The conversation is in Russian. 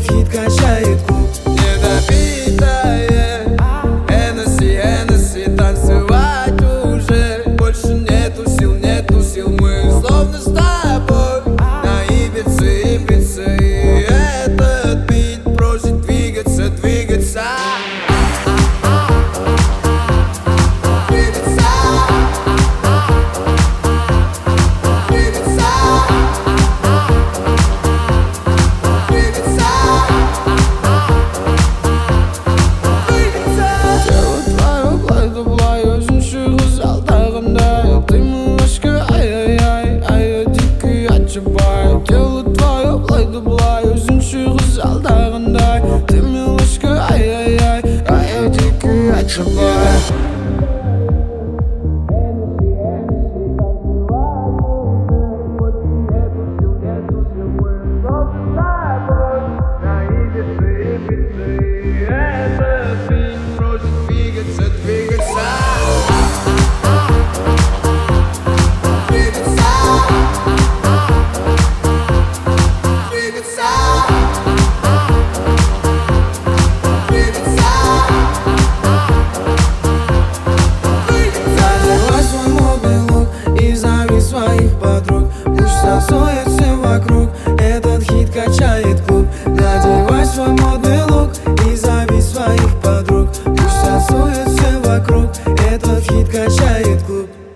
хит качает клуб. Недопитое Hennessy, Hennessy, танцевать уже больше нету сил, мы словно с тобой на Ибице, Ибице. И этот бит просит двигаться, двигаться. Дело твое, былай да былай, өзінше қызғалдағандай. Ты милашка, ай-яй-яй, ай-яй, дикий отшибай. Этот бит просит двигаться, двигаться. Своих подруг, пусть танцует все вокруг. Этот хит качает клуб. Надевай свой модный лук и зови своих подруг. Пусть танцует все вокруг. Этот хит качает клуб.